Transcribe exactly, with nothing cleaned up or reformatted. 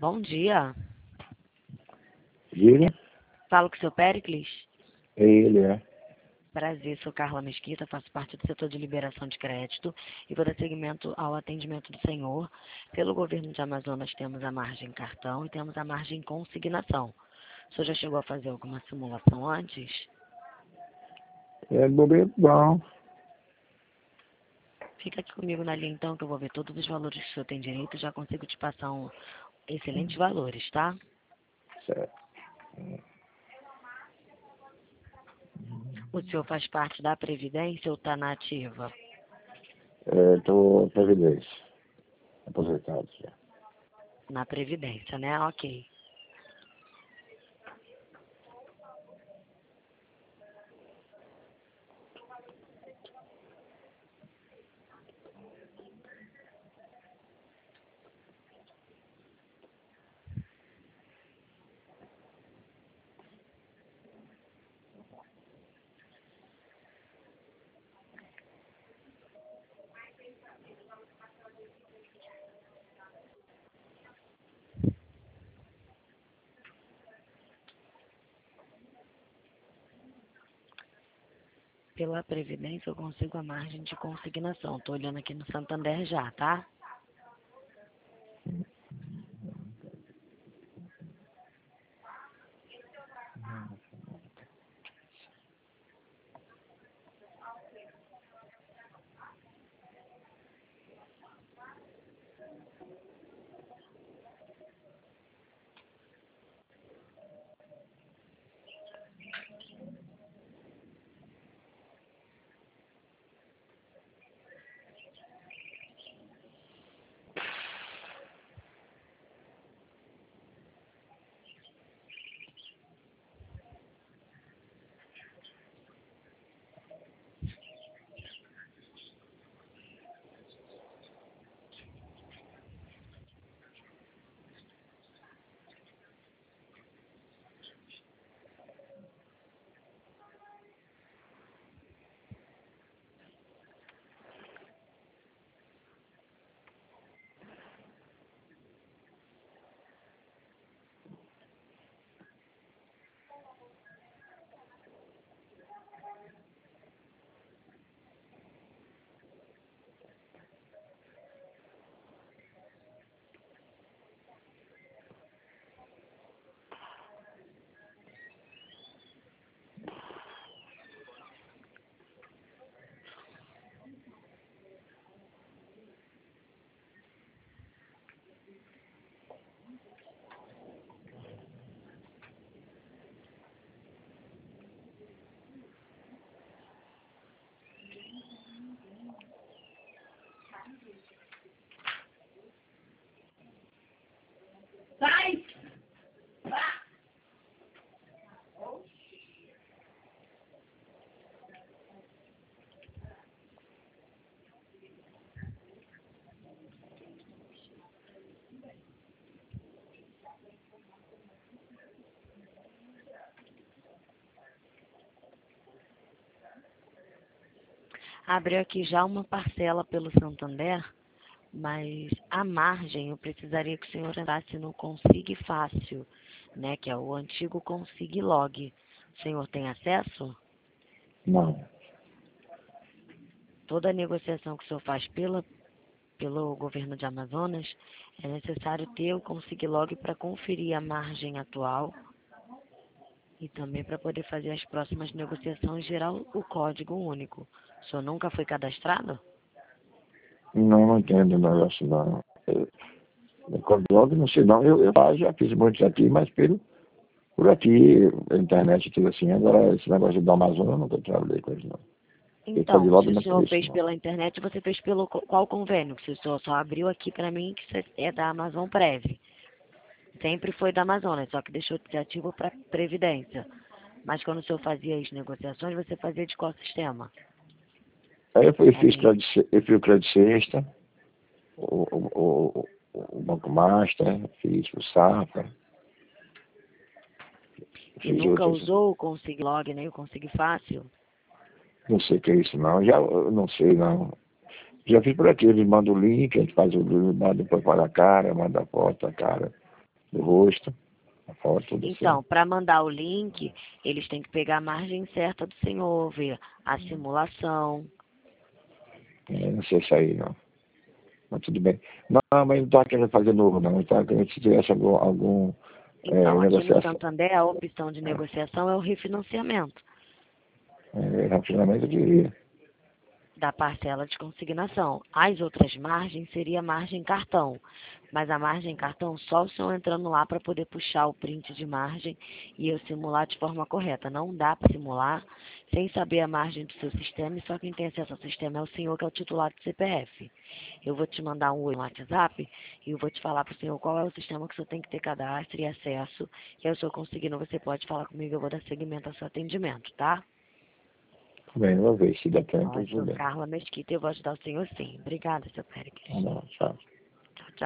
Bom dia. Diga. Falo com o seu Péricles. É ele, é. Prazer, sou Carla Mesquita, faço parte do setor de liberação de crédito e vou dar seguimento ao atendimento do senhor. Pelo governo de Amazonas temos a margem cartão e temos a margem consignação. O senhor já chegou a fazer alguma simulação antes? É bobeiro bom. Fica aqui comigo na linha então que eu vou ver todos os valores que o senhor tem direito e já consigo te passar um excelentes valores, tá? Certo. O senhor faz parte da Previdência ou está na ativa? É, tô previdência. Aposentado já. Na Previdência, né? Ok. Pela Previdência eu consigo a margem de consignação. Estou olhando aqui no Santander já, tá? Abriu aqui já uma parcela pelo Santander, mas a margem eu precisaria que o senhor entrasse no Consig Fácil, né? Que é o antigo Consig Log. O senhor tem acesso? Não. Toda a negociação que o senhor faz pela, pelo governo de Amazonas, é necessário ter o Consig Log para conferir a margem atual e também para poder fazer as próximas negociações e gerar o código único. O senhor nunca foi cadastrado? Não, não entendo o negócio, não. Eu, logo não sei não. Eu, eu já fiz muitos aqui, mas pelo, por aqui, a internet e tudo assim. Agora, esse negócio do Amazonas, eu nunca trabalhei com isso, não. Então, logo se o não senhor fiz, fez não. pela internet, você fez pelo co- qual convênio? Que o senhor só abriu aqui para mim, que isso é da Amazon Prev. Sempre foi da Amazonas, só que deixou de ser ativo para Previdência. Mas quando o senhor fazia as negociações, você fazia de qual sistema? Aí eu, fui, É fiz mesmo? crédito, ce- eu fiz o crédito sexta, o, o, o, o Banco Master, fiz o Safra, E fiz nunca outros. usou o Consig Log, nem o Consig Fácil? Não sei o que é isso, não. Já, eu não sei, não. Já fiz por aqui, eles mandam o link, a gente faz o link, manda depois para a cara, manda a foto, a cara. do rosto, a foto do Então, para mandar o link, eles têm que pegar a margem certa do senhor, ver a simulação. Eu não sei isso aí, não. Mas tudo bem. Não, mas não está querendo fazer novo, não. Está querendo se tivesse algum, algum é, Então, aqui no negociação. Santander, a opção de negociação é o refinanciamento É, rapidamente eu diria. da parcela de consignação. As outras margens seria a margem cartão, mas a margem cartão só o senhor entrando lá para poder puxar o print de margem e eu simular de forma correta. Não dá para simular sem saber a margem do seu sistema, e só quem tem acesso ao sistema é o senhor, que é o titular do C P F. Eu vou te mandar um oi no WhatsApp e eu vou te falar para o senhor qual é o sistema que o senhor tem que ter cadastro e acesso, e aí o senhor conseguindo, você pode falar comigo, eu vou dar seguimento ao seu atendimento, tá? Tudo bem, vou ver se dá tempo, Ó, eu tudo sou bem. Carla Mesquita e eu vou ajudar o senhor sim. Obrigada, seu Péricles. Tá bom, tchau.